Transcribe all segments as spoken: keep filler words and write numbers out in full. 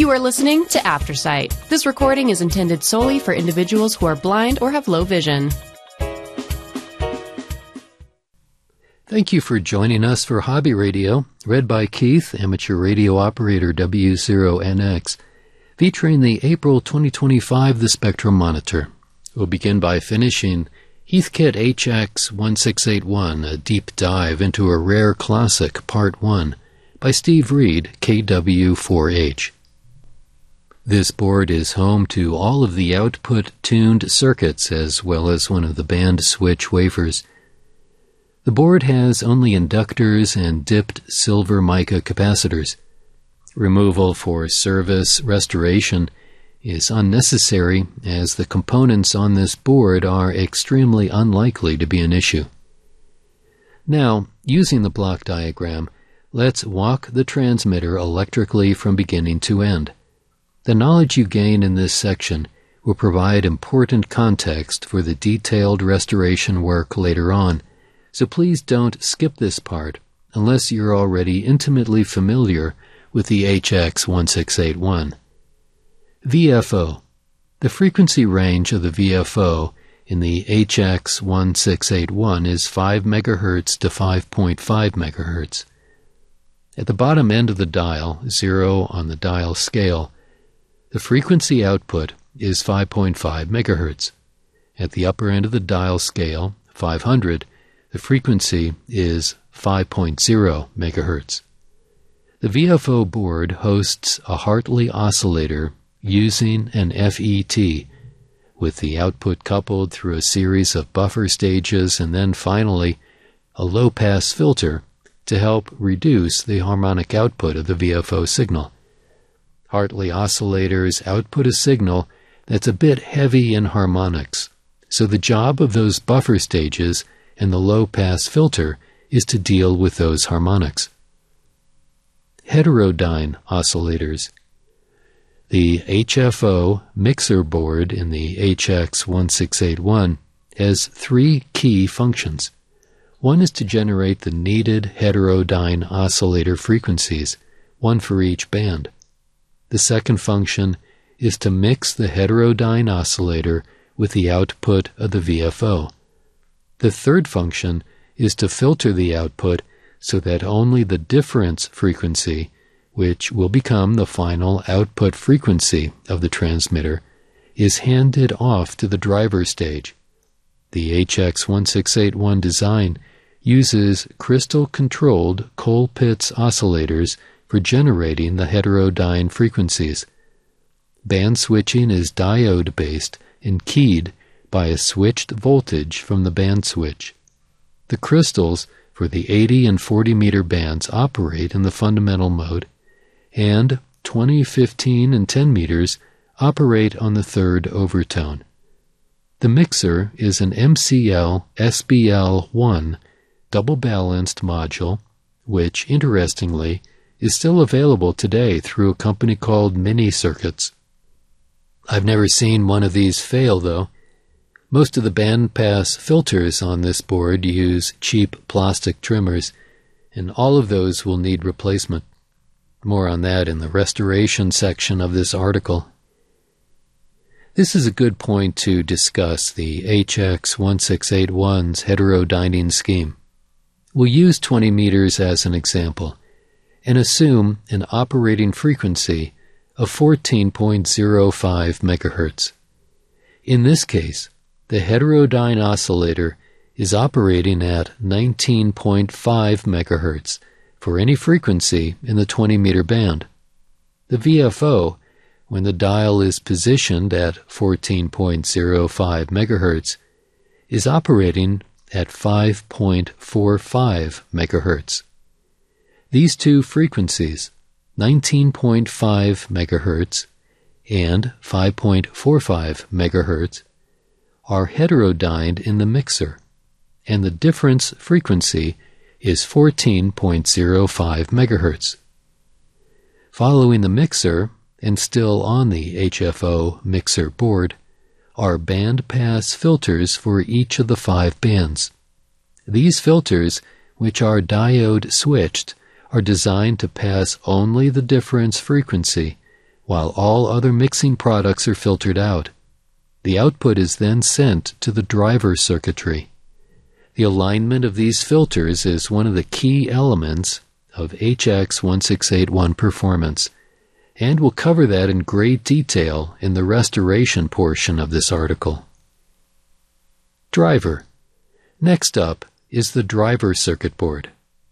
You are listening to Aftersight. This recording is intended solely for individuals who are blind or have low vision. Thank you for joining us for Hobby Radio, read by Keith, amateur radio operator W zero N X, featuring the April twenty twenty-five The Spectrum Monitor. We'll begin by finishing Heathkit H X one six eight one, a deep dive into a rare classic, Part one, by Steve Reed, K W four H. This board is home to all of the output-tuned circuits as well as one of the band switch wafers. The board has only inductors and dipped silver mica capacitors. Removal for service restoration is unnecessary as the components on this board are extremely unlikely to be an issue. Now, using the block diagram, let's walk the transmitter electrically from beginning to end. The knowledge you gain in this section will provide important context for the detailed restoration work later on, so please don't skip this part unless you're already intimately familiar with the H X one six eight one. V F O. The frequency range of the V F O in the H X one six eight one is five megahertz to five point five megahertz. At the bottom end of the dial, zero on the dial scale, the frequency output is five point five megahertz. At the upper end of the dial scale, five hundred, the frequency is five point zero megahertz. The V F O board hosts a Hartley oscillator using an F E T, with the output coupled through a series of buffer stages and then finally a low-pass filter to help reduce the harmonic output of the V F O signal. Hartley oscillators output a signal that's a bit heavy in harmonics, so the job of those buffer stages and the low-pass filter is to deal with those harmonics. Heterodyne oscillators. The H F O mixer board in the H X one six eight one has three key functions. One is to generate the needed heterodyne oscillator frequencies, one for each band. The second function is to mix the heterodyne oscillator with the output of the V F O. The third function is to filter the output so that only the difference frequency, which will become the final output frequency of the transmitter, is handed off to the driver stage. The H X one six eight one design uses crystal-controlled Colpitts oscillators for generating the heterodyne frequencies. Band switching is diode-based and keyed by a switched voltage from the band switch. The crystals for the eighty and forty meter bands operate in the fundamental mode, and twenty, fifteen, and ten meters operate on the third overtone. The mixer is an M C L S B L one double-balanced module, which, interestingly, is still available today through a company called Mini Circuits. I've never seen one of these fail, though. Most of the bandpass filters on this board use cheap plastic trimmers, and all of those will need replacement. More on that in the restoration section of this article. This is a good point to discuss the H X one six eight one's heterodyning scheme. We'll use twenty meters as an example, and assume an operating frequency of fourteen point zero five megahertz. In this case, the heterodyne oscillator is operating at nineteen point five megahertz for any frequency in the twenty meter band. The V F O, when the dial is positioned at fourteen point zero five megahertz, is operating at five point four five megahertz. These two frequencies, nineteen point five megahertz and five point four five megahertz, are heterodyned in the mixer, and the difference frequency is fourteen point zero five megahertz. Following the mixer, and still on the H F O mixer board, are bandpass filters for each of the five bands. These filters, which are diode switched, are designed to pass only the difference frequency, while all other mixing products are filtered out. The output is then sent to the driver circuitry. The alignment of these filters is one of the key elements of H X one six eight one performance, and we'll cover that in great detail in the restoration portion of this article. Driver. Next up is the driver circuit board.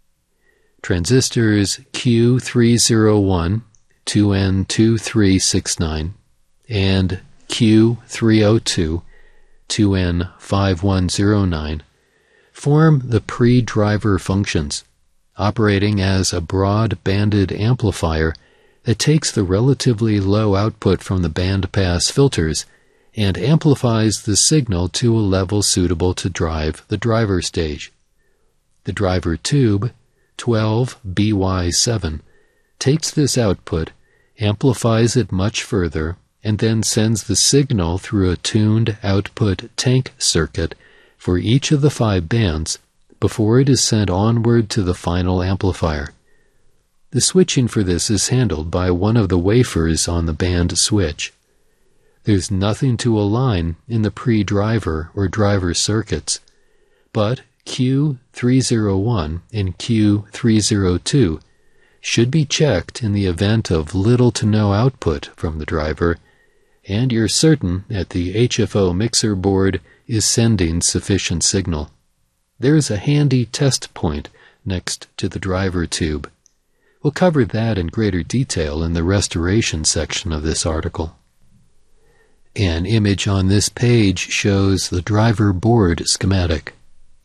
Transistors Q three oh one, two N two three six nine, and Q three oh two, two N five one oh nine form the pre-driver functions, operating as a broad-banded amplifier that takes the relatively low output from the bandpass filters and amplifies the signal to a level suitable to drive the driver stage. The driver tube, twelve B Y seven, takes this output, amplifies it much further, and then sends the signal through a tuned output tank circuit for each of the five bands before it is sent onward to the final amplifier. The switching for this is handled by one of the wafers on the band switch. There's nothing to align in the pre-driver or driver circuits, but Q three oh one and Q three oh two should be checked in the event of little to no output from the driver, and you're certain that the H F O mixer board is sending sufficient signal. There is a handy test point next to the driver tube. We'll cover that in greater detail in the restoration section of this article. An image on this page shows the driver board schematic.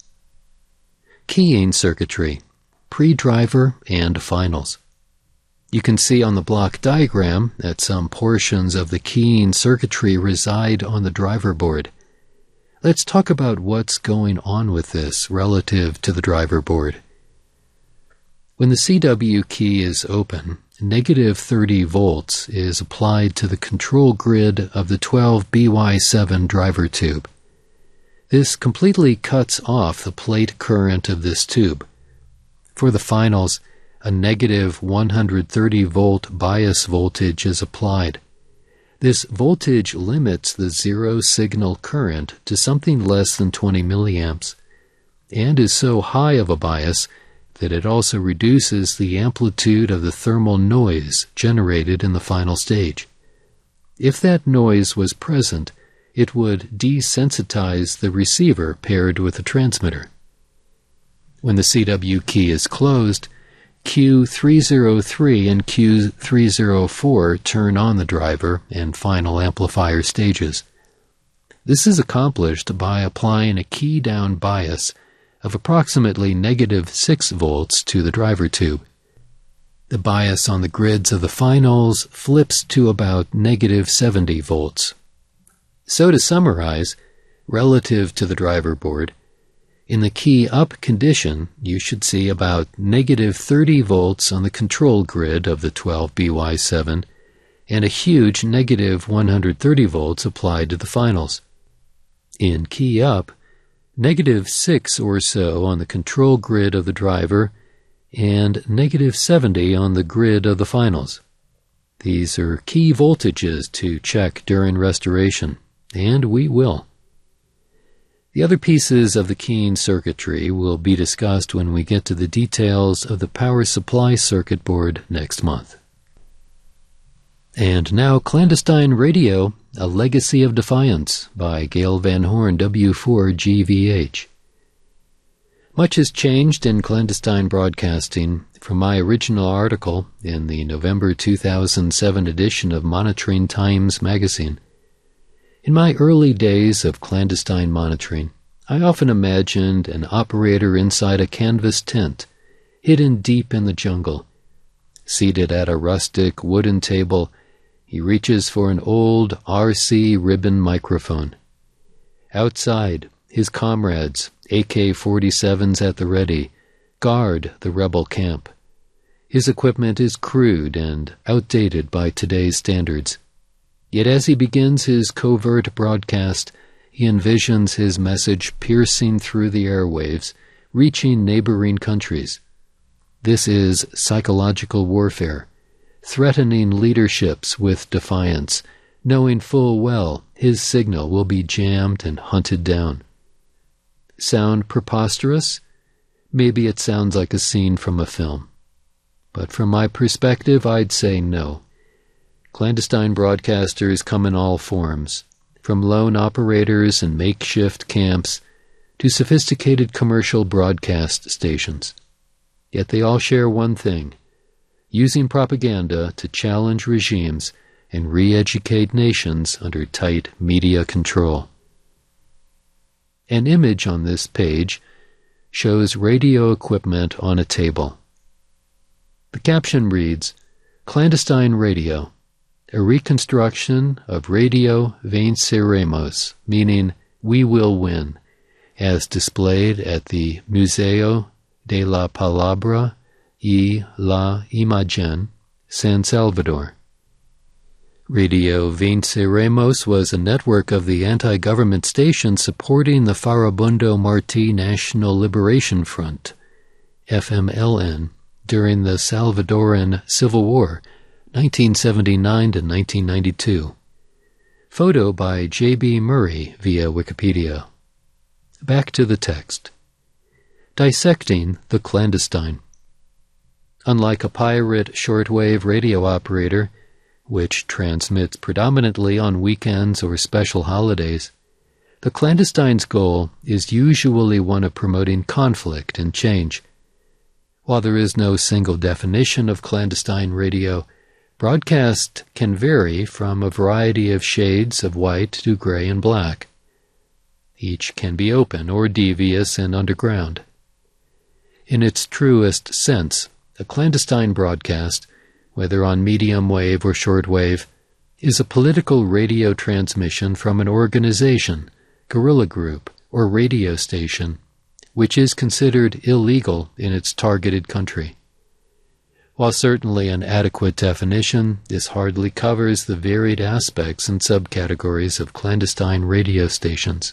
Keying circuitry, pre-driver and finals. You can see on the block diagram that some portions of the keying circuitry reside on the driver board. Let's talk about what's going on with this relative to the driver board. When the C W key is open, negative thirty volts is applied to the control grid of the twelve B Y seven driver tube. This completely cuts off the plate current of this tube. For the finals, a negative one hundred thirty volt bias voltage is applied. This voltage limits the zero signal current to something less than twenty milliamps, and is so high of a bias that it also reduces the amplitude of the thermal noise generated in the final stage. If that noise was present, it would desensitize the receiver paired with the transmitter. When the C W key is closed, Q three oh three and Q three oh four turn on the driver and final amplifier stages. This is accomplished by applying a key-down bias of approximately negative six volts to the driver tube. The bias on the grids of the finals flips to about negative seventy volts. So to summarize, relative to the driver board, in the key-up condition, you should see about negative thirty volts on the control grid of the twelve B Y seven and a huge negative one hundred thirty volts applied to the finals. In key-up, negative six or so on the control grid of the driver and negative seventy on the grid of the finals. These are key voltages to check during restoration, and we will. The other pieces of the keying circuitry will be discussed when we get to the details of the power supply circuit board next month. And now Clandestine Radio, A Legacy of Defiance by Gail Van Horn, W four G V H. Much has changed in clandestine broadcasting from my original article in the November two thousand seven edition of Monitoring Times magazine. In my early days of clandestine monitoring, I often imagined an operator inside a canvas tent, hidden deep in the jungle. Seated at a rustic wooden table, he reaches for an old R C ribbon microphone. Outside, his comrades, A K forty-sevens at the ready, guard the rebel camp. His equipment is crude and outdated by today's standards. Yet as he begins his covert broadcast, he envisions his message piercing through the airwaves, reaching neighboring countries. This is psychological warfare, threatening leaderships with defiance, knowing full well his signal will be jammed and hunted down. Sound preposterous? Maybe it sounds like a scene from a film. But from my perspective, I'd say no. Clandestine broadcasters come in all forms, from lone operators and makeshift camps to sophisticated commercial broadcast stations. Yet they all share one thing: using propaganda to challenge regimes and re-educate nations under tight media control. An image on this page shows radio equipment on a table. The caption reads, "Clandestine Radio, a reconstruction of Radio Venceremos," meaning "we will win," as displayed at the Museo de la Palabra y la Imagen, San Salvador. Radio Venceremos was a network of the anti-government stations supporting the Farabundo Martí National Liberation Front, F M L N, during the Salvadoran Civil War, nineteen seventy-nine to nineteen ninety-two. Photo by J B Murray via Wikipedia. Back to the text. Dissecting the clandestine. Unlike a pirate shortwave radio operator, which transmits predominantly on weekends or special holidays, the clandestine's goal is usually one of promoting conflict and change. While there is no single definition of clandestine radio, broadcast can vary from a variety of shades of white to gray and black. Each can be open or devious and underground. In its truest sense, a clandestine broadcast, whether on medium wave or short wave, is a political radio transmission from an organization, guerrilla group, or radio station, which is considered illegal in its targeted country. While certainly an adequate definition, this hardly covers the varied aspects and subcategories of clandestine radio stations.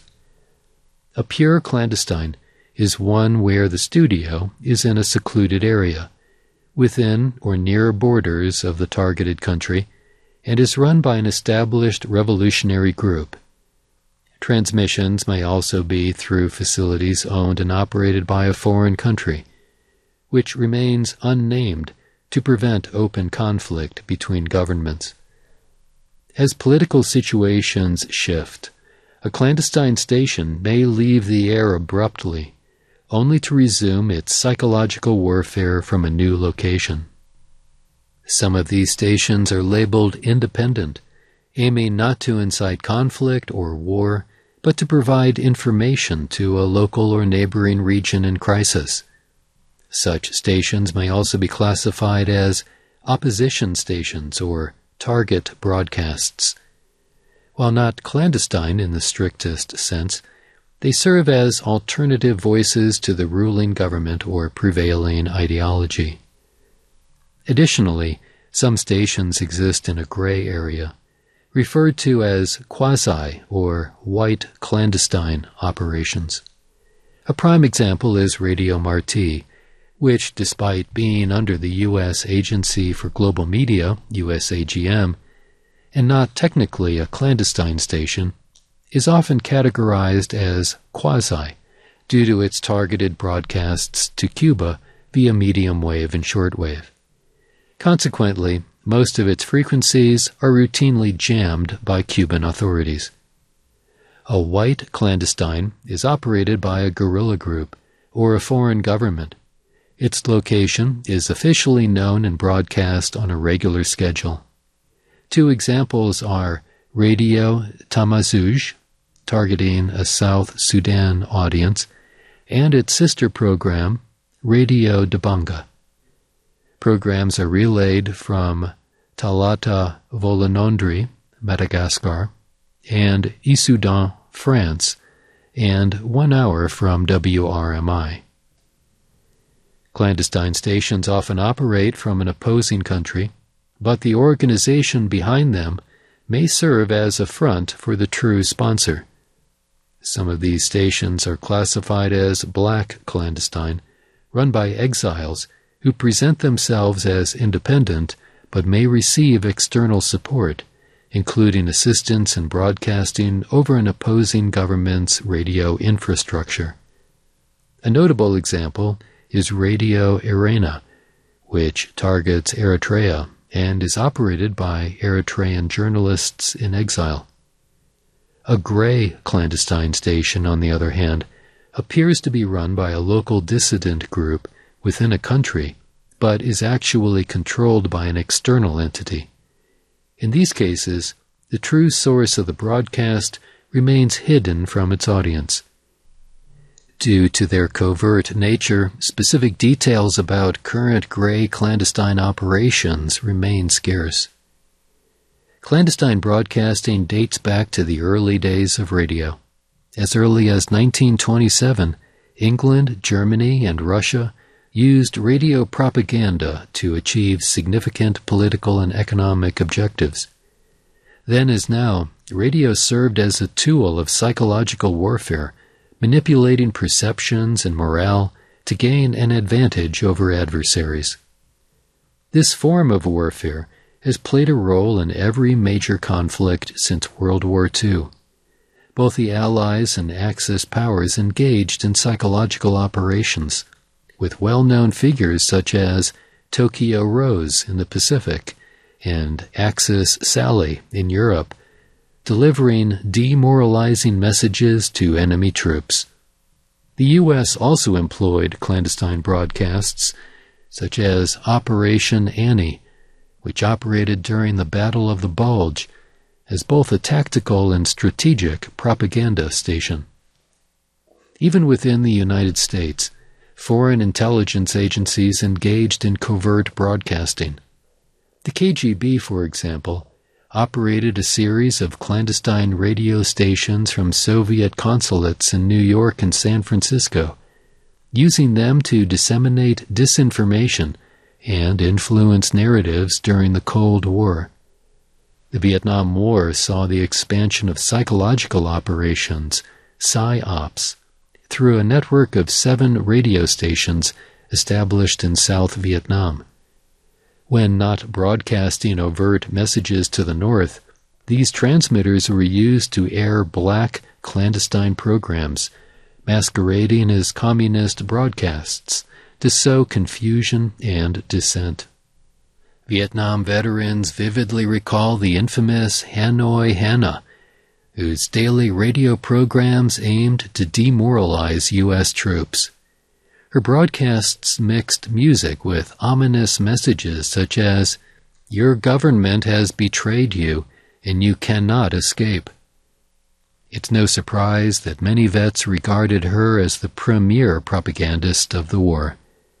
A pure clandestine is one where the studio is in a secluded area, within or near borders of the targeted country, and is run by an established revolutionary group. Transmissions may also be through facilities owned and operated by a foreign country, which remains unnamed to prevent open conflict between governments. As political situations shift, a clandestine station may leave the air abruptly, only to resume its psychological warfare from a new location. Some of these stations are labeled independent, aiming not to incite conflict or war, but to provide information to a local or neighboring region in crisis. Such stations may also be classified as opposition stations or target broadcasts. While not clandestine in the strictest sense, they serve as alternative voices to the ruling government or prevailing ideology. Additionally, some stations exist in a gray area, referred to as quasi or white clandestine operations. A prime example is Radio Martí, which, despite being under the U S Agency for Global Media, U S A G M, and not technically a clandestine station, is often categorized as quasi due to its targeted broadcasts to Cuba via medium wave and shortwave. Consequently, most of its frequencies are routinely jammed by Cuban authorities. A white clandestine is operated by a guerrilla group or a foreign government. Its location is officially known and broadcast on a regular schedule. Two examples are Radio Tamazuj, targeting a South Sudan audience, and its sister program, Radio Dabanga. Programs are relayed from Talata Volonondry, Madagascar, and Issoudun, France, and one hour from W R M I. Clandestine stations often operate from an opposing country, but the organization behind them may serve as a front for the true sponsor. Some of these stations are classified as black clandestine, run by exiles who present themselves as independent but may receive external support, including assistance in broadcasting over an opposing government's radio infrastructure. A notable example is Radio Irena, which targets Eritrea and is operated by Eritrean journalists in exile. A gray clandestine station, on the other hand, appears to be run by a local dissident group within a country, but is actually controlled by an external entity. In these cases, the true source of the broadcast remains hidden from its audience. Due to their covert nature, specific details about current gray clandestine operations remain scarce. Clandestine broadcasting dates back to the early days of radio. As early as nineteen twenty-seven, England, Germany, and Russia used radio propaganda to achieve significant political and economic objectives. Then as now, radio served as a tool of psychological warfare, manipulating perceptions and morale to gain an advantage over adversaries. This form of warfare has played a role in every major conflict since World War Two. Both the Allies and Axis powers engaged in psychological operations, with well-known figures such as Tokyo Rose in the Pacific and Axis Sally in Europe, delivering demoralizing messages to enemy troops. The U S also employed clandestine broadcasts, such as Operation Annie, which operated during the Battle of the Bulge as both a tactical and strategic propaganda station. Even within the United States, foreign intelligence agencies engaged in covert broadcasting. The K G B, for example, operated a series of clandestine radio stations from Soviet consulates in New York and San Francisco, using them to disseminate disinformation and influence narratives during the Cold War. The Vietnam War saw the expansion of psychological operations, PsyOps, through a network of seven radio stations established in South Vietnam. When not broadcasting overt messages to the North, these transmitters were used to air black, clandestine programs, masquerading as communist broadcasts, to sow confusion and dissent. Vietnam veterans vividly recall the infamous Hanoi Hannah, whose daily radio programs aimed to demoralize U S troops. Her broadcasts mixed music with ominous messages such as, "Your government has betrayed you, and you cannot escape." It's no surprise that many vets regarded her as the premier propagandist of the war.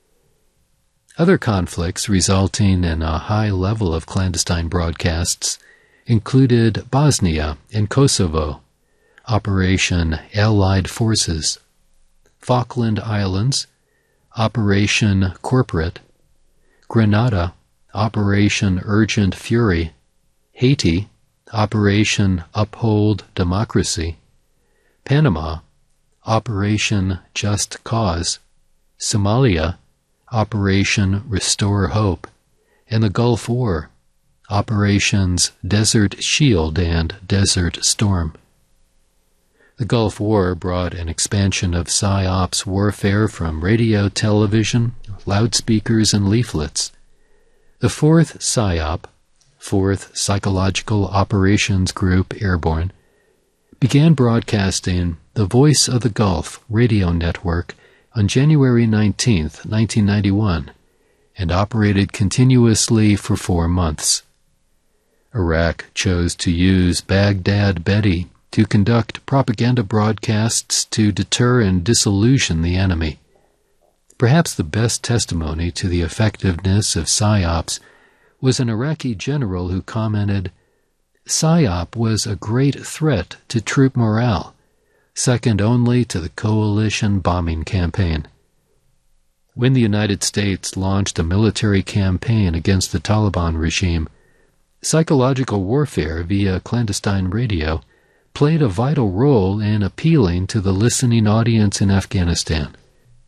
Other conflicts resulting in a high level of clandestine broadcasts included Bosnia and Kosovo, Operation Allied Forces, Falkland Islands, Operation Corporate, Grenada, Operation Urgent Fury, Haiti, Operation Uphold Democracy, Panama, Operation Just Cause, Somalia, Operation Restore Hope, and the Gulf War, Operations Desert Shield and Desert Storm. The Gulf War brought an expansion of PsyOps warfare from radio, television, loudspeakers, and leaflets. The fourth PsyOp, fourth Psychological Operations Group Airborne, began broadcasting the Voice of the Gulf radio network on January nineteenth, nineteen ninety-one, and operated continuously for four months. Iraq chose to use Baghdad Betty to conduct propaganda broadcasts to deter and disillusion the enemy. Perhaps the best testimony to the effectiveness of PsyOps was an Iraqi general who commented, "PsyOp was a great threat to troop morale, second only to the coalition bombing campaign." When the United States launched a military campaign against the Taliban regime, psychological warfare via clandestine radio played a vital role in appealing to the listening audience in Afghanistan.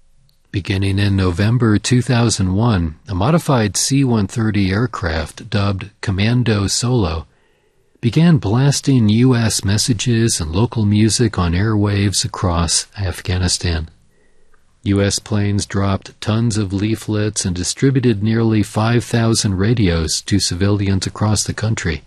Beginning in November two thousand one, a modified C one thirty aircraft dubbed Commando Solo began blasting U S messages and local music on airwaves across Afghanistan. U S planes dropped tons of leaflets and distributed nearly five thousand radios to civilians across the country.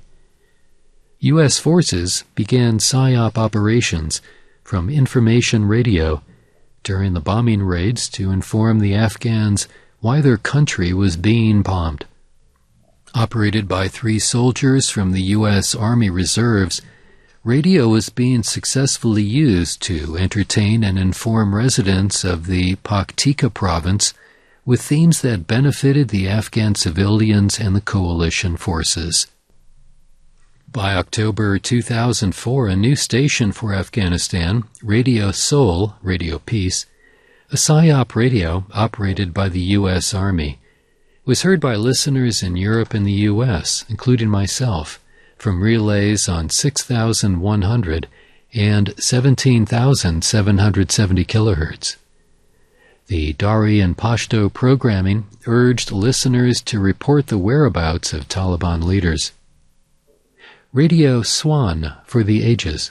U S forces began PSYOP operations from information radio during the bombing raids to inform the Afghans why their country was being bombed. Operated by three soldiers from the U S Army Reserves, radio was being successfully used to entertain and inform residents of the Paktika province with themes that benefited the Afghan civilians and the coalition forces. By October two thousand four, a new station for Afghanistan, Radio Soul, Radio Peace, a PSYOP radio operated by the U S Army, was heard by listeners in Europe and the U S, including myself, from relays on six thousand one hundred and seventeen thousand seven hundred seventy kilohertz. The Dari and Pashto programming urged listeners to report the whereabouts of Taliban leaders. Radio Swan for the Ages.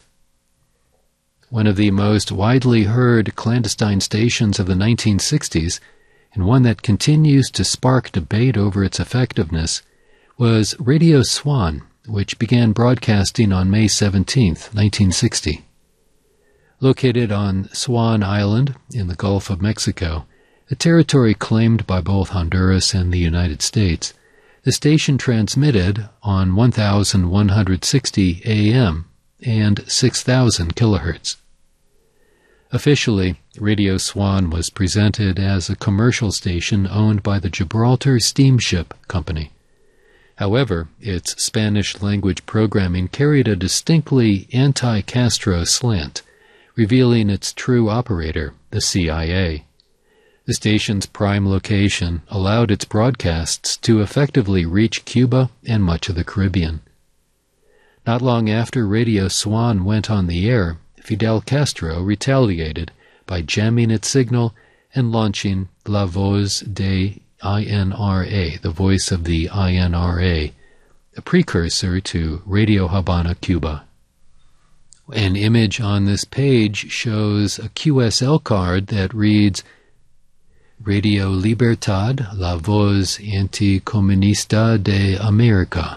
One of the most widely heard clandestine stations of the nineteen sixties, and one that continues to spark debate over its effectiveness, was Radio Swan, which began broadcasting on May seventeenth, nineteen sixty. Located on Swan Island in the Gulf of Mexico, a territory claimed by both Honduras and the United States, the station transmitted on one thousand one hundred sixty A M and six thousand kilohertz. Officially, Radio Swan was presented as a commercial station owned by the Gibraltar Steamship Company. However, its Spanish-language programming carried a distinctly anti-Castro slant, revealing its true operator, the C I A. The station's prime location allowed its broadcasts to effectively reach Cuba and much of the Caribbean. Not long after Radio Swan went on the air, Fidel Castro retaliated by jamming its signal and launching La Voz de I N R A, the voice of the I N R A, a precursor to Radio Habana, Cuba. An image on this page shows a Q S L card that reads Radio Libertad, la voz anticomunista de America.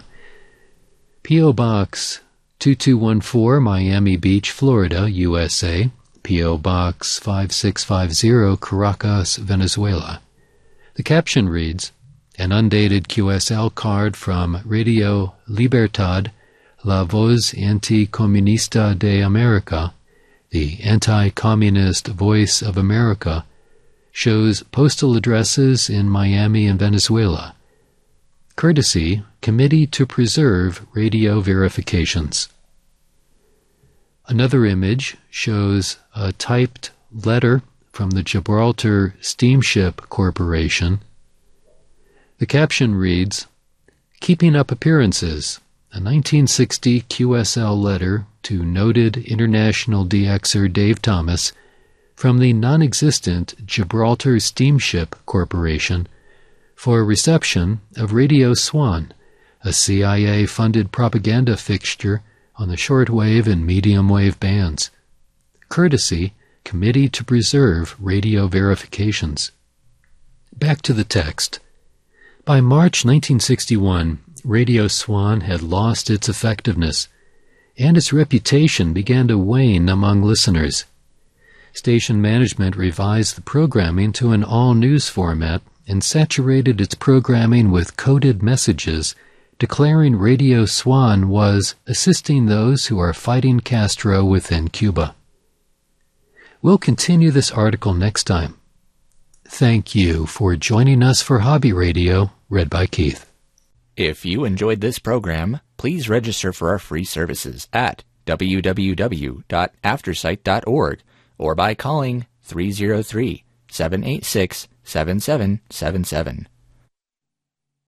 P O. Box two two one four, Miami Beach, Florida, U S A. P O. Box five six five zero, Caracas, Venezuela. The caption reads, an undated Q S L card from Radio Libertad, la voz anticomunista de America, the anti-communist voice of America, shows postal addresses in Miami and Venezuela. Courtesy, Committee to Preserve Radio Verifications. Another image shows a typed letter from the Gibraltar Steamship Corporation. The caption reads, Keeping Up Appearances, a nineteen sixty Q S L letter to noted international D Xer Dave Thomas from the non-existent Gibraltar Steamship Corporation for reception of Radio Swan, a C I A-funded propaganda fixture on the shortwave and medium-wave bands. Courtesy, Committee to Preserve Radio Verifications. Back to the text. By March nineteen sixty-one, Radio Swan had lost its effectiveness, and its reputation began to wane among listeners. Station management revised the programming to an all-news format and saturated its programming with coded messages declaring Radio Swan was assisting those who are fighting Castro within Cuba. We'll continue this article next time. Thank you for joining us for Hobby Radio, read by Keith. If you enjoyed this program, please register for our free services at w w w dot aftersight dot org or by calling three oh three, seven eight six, seven seven seven seven.